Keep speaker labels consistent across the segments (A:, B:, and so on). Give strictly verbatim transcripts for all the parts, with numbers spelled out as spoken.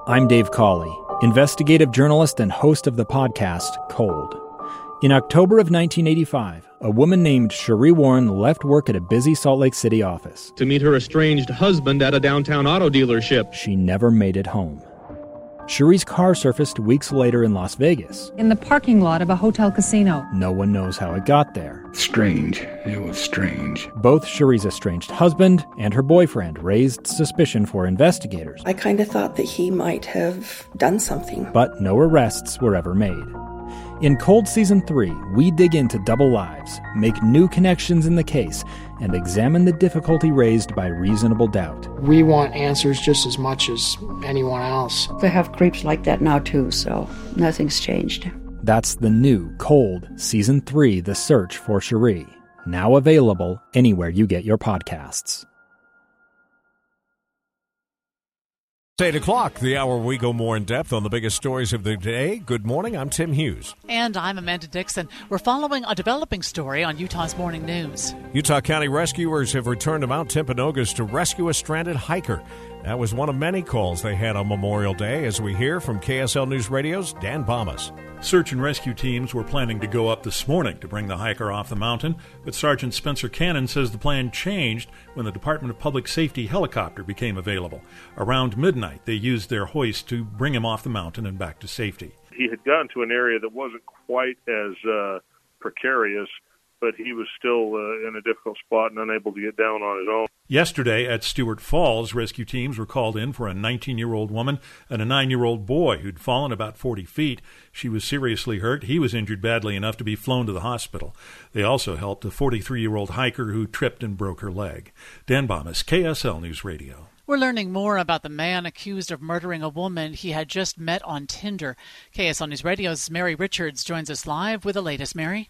A: I'm Dave Cawley, investigative journalist and host of the podcast Cold. In October of nineteen eighty-five, a woman named Cherie Warren left work at a busy Salt Lake City office
B: to meet her estranged husband at a downtown auto dealership.
A: She never made it home. Cherie's car surfaced weeks later in Las Vegas.
C: In the parking lot of a hotel casino.
A: No one knows how it got there.
D: Strange. It was strange.
A: Both Cherie's estranged husband and her boyfriend raised suspicion for investigators.
E: I kind of thought that he might have done something.
A: But no arrests were ever made. In Cold Season three, we dig into double lives, make new connections in the case, and examine the difficulty raised by reasonable doubt.
F: We want answers just as much as anyone else.
G: They have creeps like that now too, so nothing's changed.
A: That's the new Cold Season three, The Search for Cherie, now available anywhere you get your podcasts.
H: eight o'clock, the hour we go more in depth on the biggest stories of the day. Good morning, I'm Tim Hughes.
I: And I'm Amanda Dixon. We're following a developing story on Utah's Morning News.
H: Utah County rescuers have returned to Mount Timpanogos to rescue a stranded hiker. That was one of many calls they had on Memorial Day, as we hear from K S L News Radio's Dan Bomas.
J: Search and rescue teams were planning to go up this morning to bring the hiker off the mountain, but Sergeant Spencer Cannon says the plan changed when the Department of Public Safety helicopter became available. Around midnight, they used their hoist to bring him off the mountain and back to safety.
K: He had gotten to an area that wasn't quite as uh, precarious, but he was still uh, in a difficult spot and unable to get down on his own.
J: Yesterday at Stewart Falls, rescue teams were called in for a nineteen-year-old woman and a nine-year-old boy who'd fallen about forty feet. She was seriously hurt. He was injured badly enough to be flown to the hospital. They also helped a forty-three-year-old hiker who tripped and broke her leg. Dan Bomas, K S L News Radio.
I: We're learning more about the man accused of murdering a woman he had just met on Tinder. K S L News Radio's Mary Richards joins us live with the latest. Mary?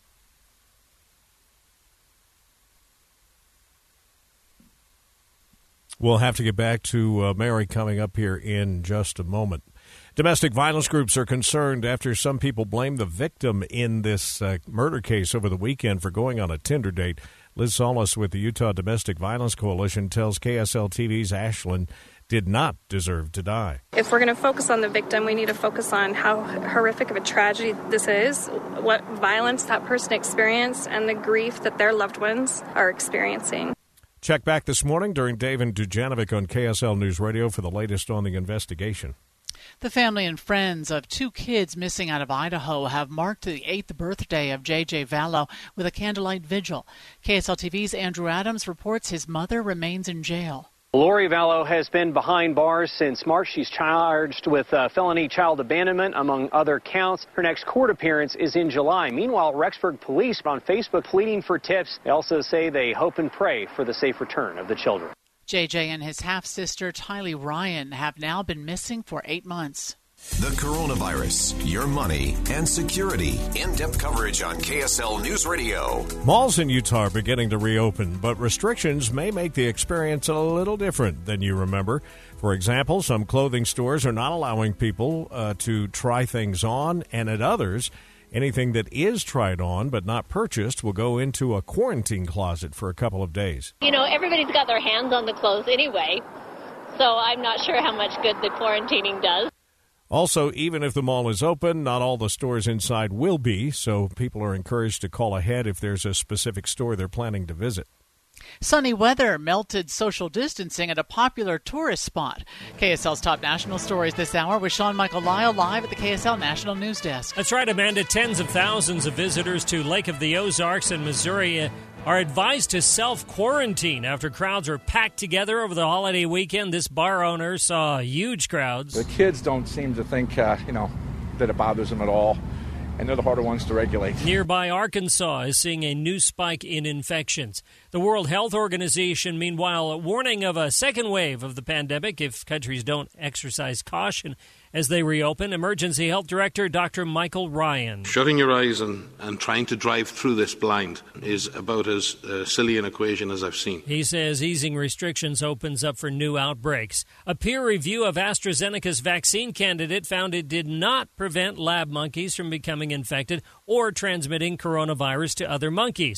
H: We'll have to get back to uh, Mary coming up here in just a moment. Domestic violence groups are concerned after some people blame the victim in this uh, murder case over the weekend for going on a Tinder date. Liz Solis with the Utah Domestic Violence Coalition tells K S L T V's Ashland did not deserve to die.
L: If we're going to focus on the victim, we need to focus on how horrific of a tragedy this is, what violence that person experienced, and the grief that their loved ones are experiencing.
H: Check back this morning during Dave and Dujanovic on K S L News Radio for the latest on the investigation.
I: The family and friends of two kids missing out of Idaho have marked the eighth birthday of J J Vallow with a candlelight vigil. K S L T V's Andrew Adams reports his mother remains in jail.
M: Lori Vallow has been behind bars since March. She's charged with uh, felony child abandonment, among other counts. Her next court appearance is in July. Meanwhile, Rexburg police are on Facebook pleading for tips. They also say they hope and pray for the safe return of the children.
I: J J and his half-sister, Tylee Ryan, have now been missing for eight months.
N: The coronavirus, your money, and security. In-depth coverage on K S L News Radio.
H: Malls in Utah are beginning to reopen, but restrictions may make the experience a little different than you remember. For example, some clothing stores are not allowing people uh, to try things on, and at others, anything that is tried on but not purchased will go into a quarantine closet for a couple of days.
O: You know, everybody's got their hands on the clothes anyway, so I'm not sure how much good the quarantining does.
H: Also, even if the mall is open, not all the stores inside will be, so people are encouraged to call ahead if there's a specific store they're planning to visit.
I: Sunny weather melted social distancing at a popular tourist spot. K S L's top national stories this hour with Sean Michael Lyle live at the K S L National News Desk.
P: That's right, Amanda. Tens of thousands of visitors to Lake of the Ozarks in Missouri are advised to self-quarantine after crowds were packed together over the holiday weekend. This bar owner saw huge crowds.
Q: The kids don't seem to think, uh, you know, that it bothers them at all, and they're the harder ones to regulate.
P: Nearby Arkansas is seeing a new spike in infections. The World Health Organization, meanwhile, warning of a second wave of the pandemic if countries don't exercise caution as they reopen. Emergency Health Director Doctor Michael Ryan.
R: Shutting your eyes and, and trying to drive through this blind is about as uh, silly an equation as I've seen.
P: He says easing restrictions opens up for new outbreaks. A peer review of AstraZeneca's vaccine candidate found it did not prevent lab monkeys from becoming infected or transmitting coronavirus to other monkeys.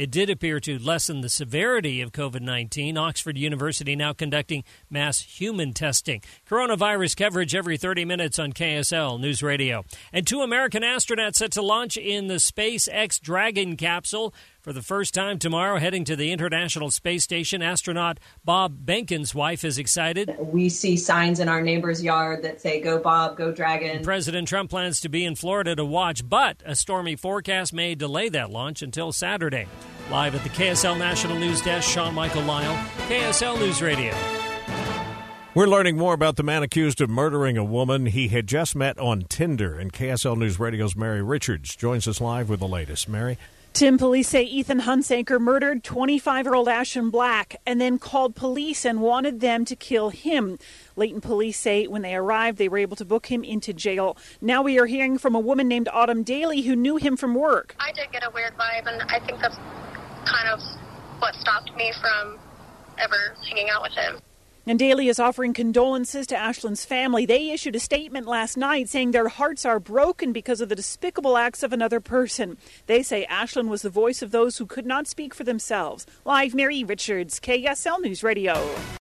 P: it did appear to lessen the severity of COVID nineteen. Oxford University now conducting mass human testing. Coronavirus coverage every thirty minutes on K S L News Radio. And two American astronauts set to launch in the SpaceX Dragon capsule for the first time tomorrow, heading to the International Space Station. Astronaut Bob Behnken's wife is excited.
S: We see signs in our neighbor's yard that say, "Go Bob, go Dragon."
P: President Trump plans to be in Florida to watch, but a stormy forecast may delay that launch until Saturday. Live at the K S L National News Desk, Sean Michael Lyle, K S L News Radio.
H: We're learning more about the man accused of murdering a woman he had just met on Tinder. And K S L News Radio's Mary Richards joins us live with the latest. Mary?
T: Tim, police say Ethan Hunsaker murdered twenty-five-year-old Ashton Black and then called police and wanted them to kill him. Layton police say when they arrived, they were able to book him into jail. Now we are hearing from a woman named Autumn Daly who knew him from work.
U: I did get a weird vibe, and I think that's kind of what stopped me from ever hanging out with him.
T: And Daly is offering condolences to Ashland's family. They issued a statement last night saying their hearts are broken because of the despicable acts of another person. They say Ashland was the voice of those who could not speak for themselves. Live, Mary Richards, K S L News Radio.